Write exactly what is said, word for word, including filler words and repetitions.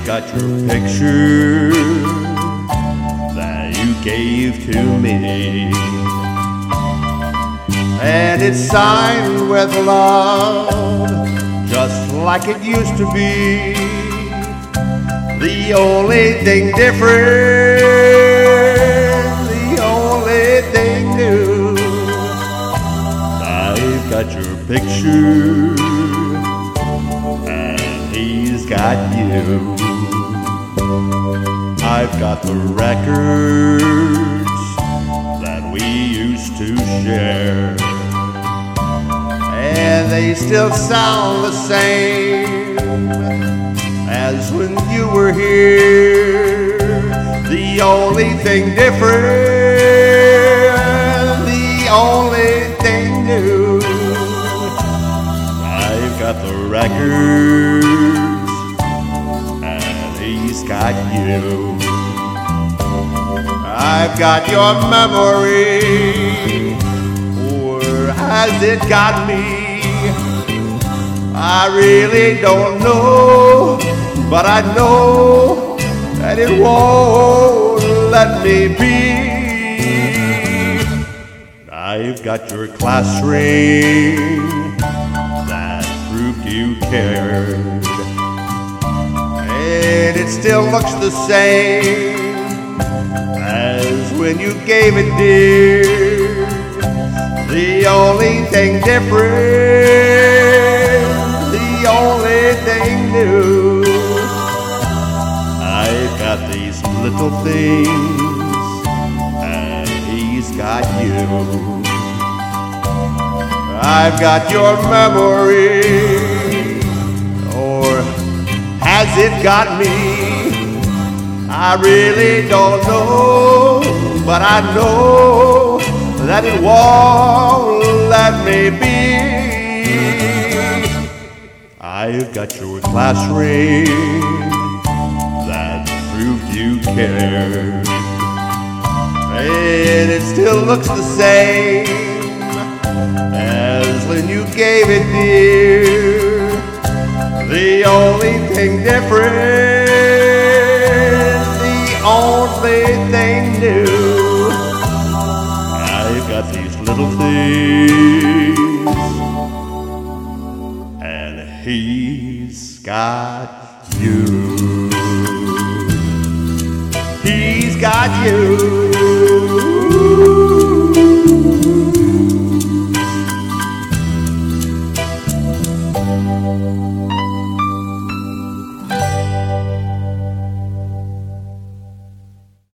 got your picture that you gave to me, and it's signed with love, just like it used to be. The only thing different, the only thing new, I've got your picture and he's got you. I've got the records that we used to share, and they still sound the same as when you were here. The only thing different, the only thing new, I've got the records and he's got you. I've got your memory, or has it got me? I really don't know, but I know that it won't let me be. I've got your class ring that proved you cared, and it still looks the same as when you gave it, dear. The only thing different, the only thing new, I've got these little things and he's got you. I've got your memory, or has it got me? I really don't know, but I know that it won't let me be. I've got your class ring that proved you cared, and it still looks the same as when you gave it, dear. The only thing different, the only thing new, I've got these little things and he's got you. He's got you.